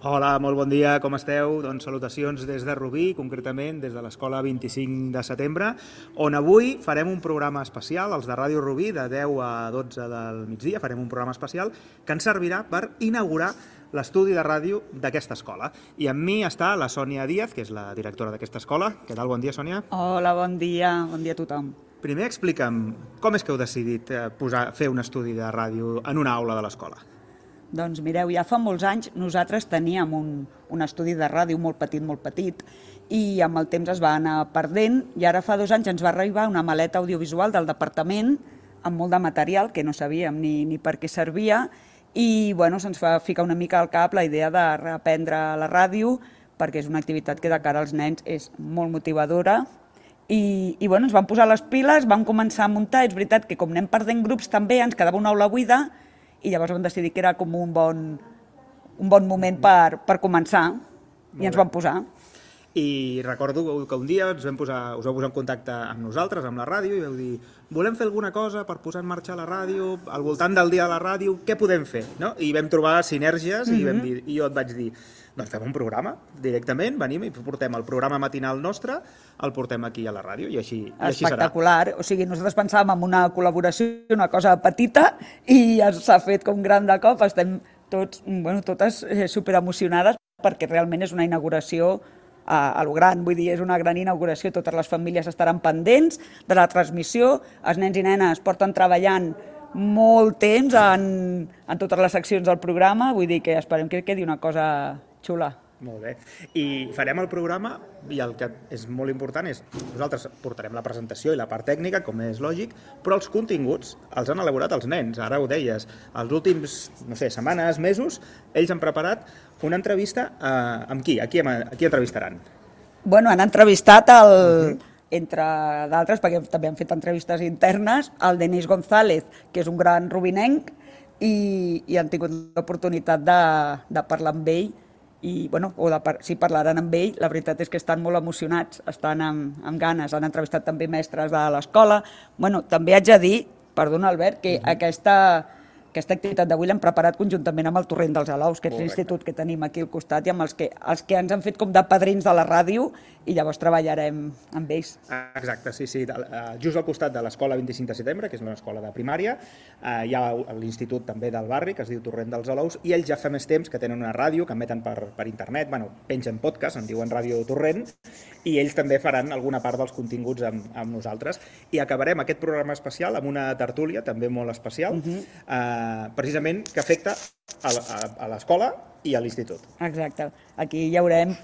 Hola, molt bon dia, com esteu? Doncs salutacions des de Rubí, concretament des de l'Escola 25 de setembre, on avui farem un programa especial, els de Ràdio Rubí, de 10 a 12 del migdia, farem un programa especial que ens servirà per inaugurar l'estudi de ràdio d'aquesta escola. I amb mi està la Sònia Díaz, que és la directora d'aquesta escola. Què tal? Bon dia, Sònia. Hola, bon dia a tothom. Primer explica'm, com és que heu decidit fer un estudi de ràdio en una aula de l'escola? Doncs mireu, ja fa molts anys nosaltres teníem un estudi de ràdio molt petit, i amb el temps es va anar perdent, i ara fa 2 anys ens va arribar una maleta audiovisual del departament amb molt de material que no sabíem ni per què servia, i bueno, se'ns va ficar una mica al cap la idea de reprendre la ràdio, perquè és una activitat que de cara als nens és molt motivadora, i bueno, ens vam posar les piles, vam començar a muntar. És veritat que com anem perdent grups també ens quedava una aula buida, i llavors vam decidir que era com un bon moment per començar, i ens vam posar. I recordo que un dia us vau posar en contacte amb nosaltres, amb la ràdio, i vau dir, volem fer alguna cosa per posar en marxa la ràdio, al voltant del dia de la ràdio, què podem fer? No? I vam trobar sinergies, i jo et vaig dir, doncs fem un programa, directament, venim i portem el programa matinal nostre, el portem aquí a la ràdio, i així serà. Espectacular, o sigui, nosaltres pensàvem en una col·laboració, una cosa petita, i s'ha fet com gran de cop, estem totes superemocionades, perquè realment és una inauguració a lo gran, vull dir, és una gran inauguració, totes les famílies estaran pendents de la transmissió, els nens i nenes porten treballant molt temps en totes les seccions del programa, vull dir que esperem que quedi una cosa xula. Molt bé. I farem el programa, i el que és molt important és, nosaltres portarem la presentació i la part tècnica, com és lògic, però els continguts els han elaborat els nens, ara ho deies. Els últims, setmanes, mesos, ells han preparat una entrevista amb qui? A qui entrevistaran? Bueno, han entrevistat entre d'altres, perquè també han fet entrevistes internes, el Denis González, que és un gran rubinenc, i han tingut l'oportunitat de parlar amb ell, i si parlaran amb ell, la veritat és que estan molt emocionats, estan amb ganes, han entrevistat també mestres de l'escola. També haig de dir, perdona Albert, que aquesta activitat d'avui l'hem preparat conjuntament amb el Torrent dels Alaus, que és l'institut que tenim aquí al costat, i amb els que ens han fet com de padrins de la ràdio, i llavors treballarem amb ells. Exacte, sí. Just al costat de l'Escola 25 de setembre, que és una escola de primària, hi ha l'institut també del barri, que es diu Torrent dels Alaus, i ells ja fa més temps que tenen una ràdio, que emeten per internet, pengen podcast, en diuen Ràdio Torrent, i ells també faran alguna part dels continguts amb nosaltres. I acabarem aquest programa especial amb una tertúlia, també molt especial, precisament que afecta a l'escola i a l'institut. Exacte. Aquí hi haurem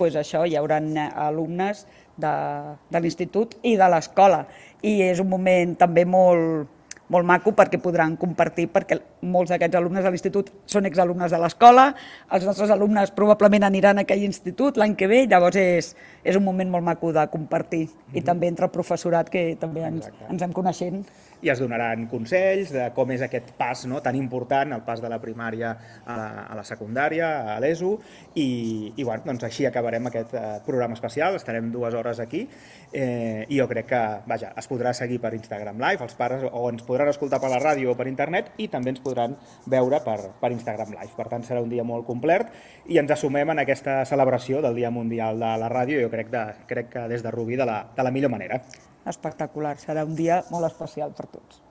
alumnes de l'institut i de l'escola. I és un moment també molt maco perquè podran compartir, perquè molts d'aquests alumnes de l'institut són exalumnes de l'escola, els nostres alumnes probablement aniran a aquell institut l'any que ve, llavors és un moment molt maco de compartir. I també entre el professorat, que també ens hem coneixent. I es donaran consells de com és aquest pas tan important, el pas de la primària a la secundària, a l'ESO, i doncs així acabarem aquest programa especial. Estarem 2 hores aquí, i jo crec que es podrà seguir per Instagram Live, els pares o ens podran escoltar per la ràdio o per internet, i també ens podran veure per Instagram Live. Per tant, serà un dia molt complet, i ens assumem en aquesta celebració del Dia Mundial de la Ràdio, jo crec que des de Rubí de la millor manera. Espectacular, serà un dia molt especial per tots.